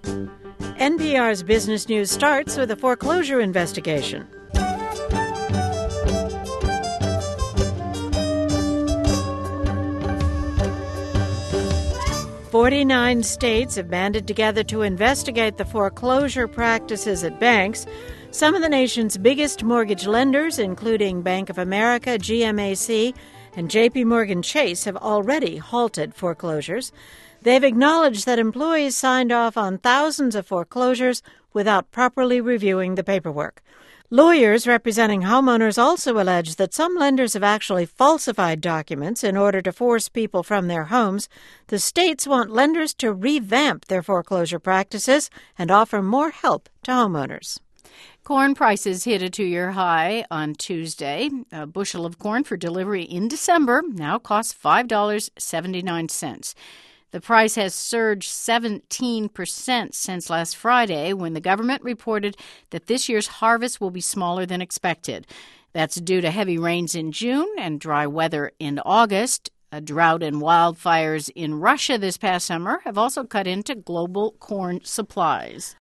NPR's Business News starts with a foreclosure investigation. "49 states have banded together to investigate the foreclosure practices at banks. Some of the nation's biggest mortgage lenders, including Bank of America, GMAC, and JP Morgan Chase, have already halted foreclosures. They've acknowledged that employees signed off on thousands of foreclosures without properly reviewing the paperwork. Lawyers representing homeowners also allege that some lenders have actually falsified documents in order to force people from their homes. The states want lenders to revamp their foreclosure practices and offer more help to homeowners. Corn prices hit a two-year high on Tuesday. A bushel of corn for delivery in December now costs $5.79. The price has surged 17% since last Friday, when the government reported that this year's harvest will be smaller than expected. That's due to heavy rains in June and dry weather in August. A drought and wildfires in Russia this past summer have also cut into global corn supplies.